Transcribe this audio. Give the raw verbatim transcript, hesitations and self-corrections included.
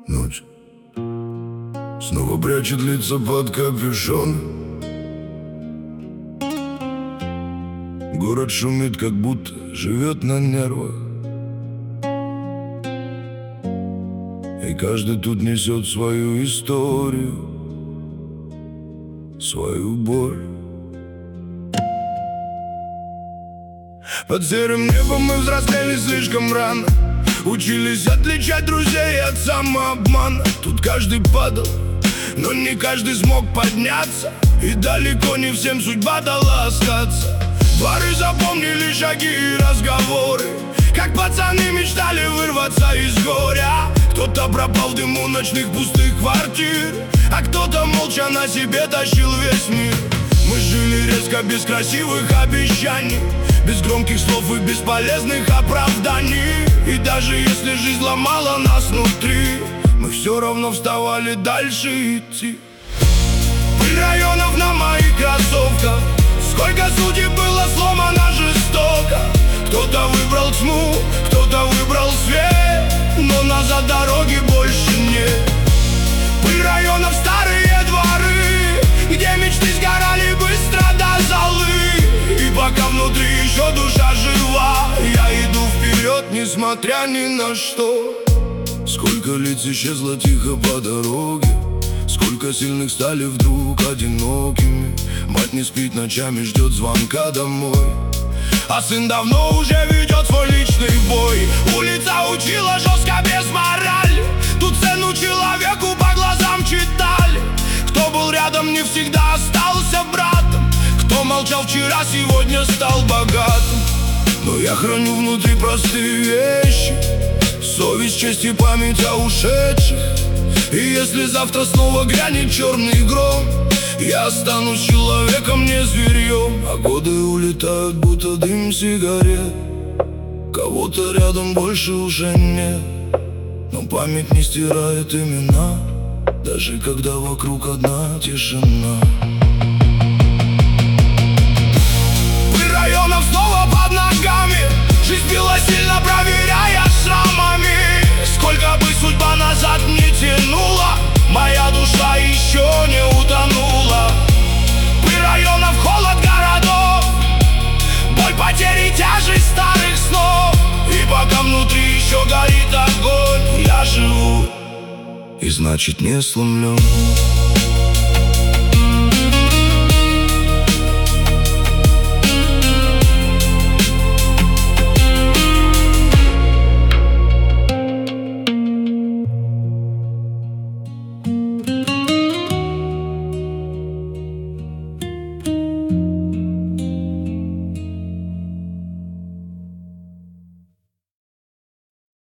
Ночь снова прячет лица под капюшон. Город шумит, как будто живет на нервах, и каждый тут несет свою историю, свою боль. Под серым небом мы взрослели слишком рано, учились отличать друзей от самообмана. Тут каждый падал, но не каждый смог подняться, и далеко не всем судьба дала остаться. Дворы запомнили шаги и разговоры, как пацаны мечтали вырваться из горя. Кто-то пропал в дыму ночных пустых квартир, а кто-то молча на себе тащил весь мир. Мы жили резко, без красивых обещаний, без громких слов и бесполезных оправданий. И даже если жизнь ломала нас внутри, мы все равно вставали дальше идти. Пыль районов на моих кроссовках, сколько судеб было сломано жестоко. Кто-то выбрал тьму, кто-то выбрал свет, но назад дороги больше нет. Пыль районов, старые дворы, где мечты сгорали быстро до золы. И пока внутри еще душа жива, я иду вперед, несмотря ни на что. Сколько лиц исчезло тихо по дороге, сколько сильных стали вдруг одинокими. Мать не спит ночами, ждет звонка домой, а сын давно уже ведет свой личный бой. Улица учила жестко, без морали, тут цену человеку по глазам читали. Кто был рядом, не всегда остался братом, кто молчал вчера, сегодня стал богатым. Но я храню внутри простые вещи: совесть, честь и память о ушедших. И если завтра снова грянет черный гром, я останусь человеком, не зверьем. А годы улетают, будто дым сигарет, кого-то рядом больше уже нет. Но память не стирает имена, даже когда вокруг одна тишина. Пыль районов снова под ногами, жизнь била сильно, проверяя шрамами. Сколько бы судьба назад не тянула, моя душа еще не утонула. Пыль районов, холод городов, боль потери, тяжесть старых снов. И пока внутри еще горит огонь, я живу, и значит не сломлен.